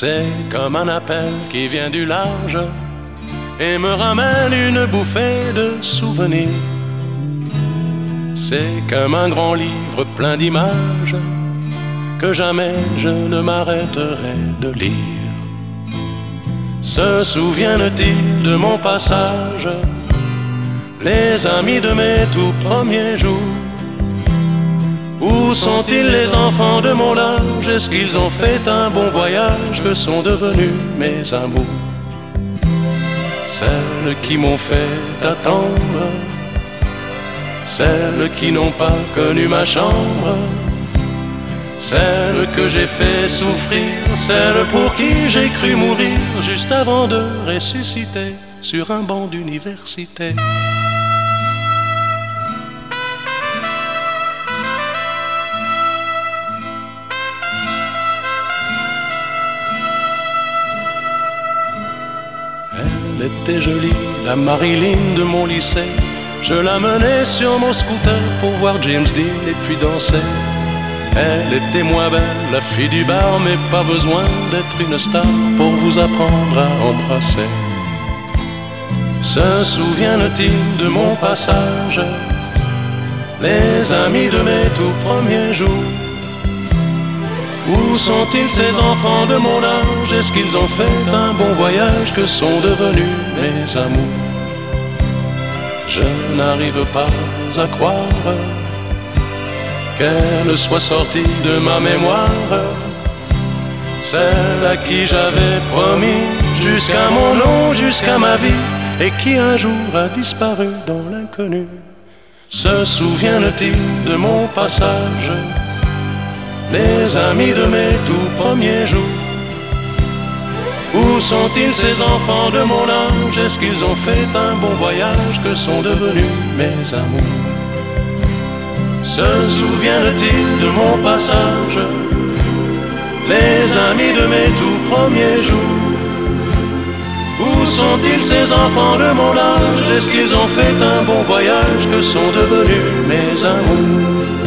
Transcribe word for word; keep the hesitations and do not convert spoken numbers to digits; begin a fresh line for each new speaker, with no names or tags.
C'est comme un appel qui vient du large et me ramène une bouffée de souvenirs. C'est comme un grand livre plein d'images que jamais je ne m'arrêterai de lire. Se souviennent-ils de mon passage, les amis de mes tout premiers jours? Où sont-ils les enfants de mon âge? Est-ce qu'ils ont fait un bon voyage? Que sont devenus mes amours? Celles qui m'ont fait attendre, celles qui n'ont pas connu ma chambre, celles que j'ai fait souffrir, celles pour qui j'ai cru mourir juste avant de ressusciter sur un banc d'université. Elle était jolie, la Marilyn de mon lycée. Je la menais sur mon scooter pour voir James Dean et puis danser. Elle était moins belle, la fille du bar, mais pas besoin d'être une star pour vous apprendre à embrasser. Se souviennent-ils de mon passage, les amis de mes tout premiers jours? Où sont-ils ces enfants de mon âge? Est-ce qu'ils ont fait un bon voyage? Que sont devenus mes amours? Je n'arrive pas à croire qu'elle soit sortie de ma mémoire, celle à qui j'avais promis jusqu'à mon nom, jusqu'à ma vie, et qui un jour a disparu dans l'inconnu. Se souviennent-ils de mon passage, les amis de mes tout premiers jours? Où sont-ils ces enfants de mon âge? Est-ce qu'ils ont fait un bon voyage? Que sont devenus mes amours? Se souviennent-ils de mon passage, les amis de mes tout premiers jours? Où sont-ils ces enfants de mon âge? Est-ce qu'ils ont fait un bon voyage? Que sont devenus mes amours?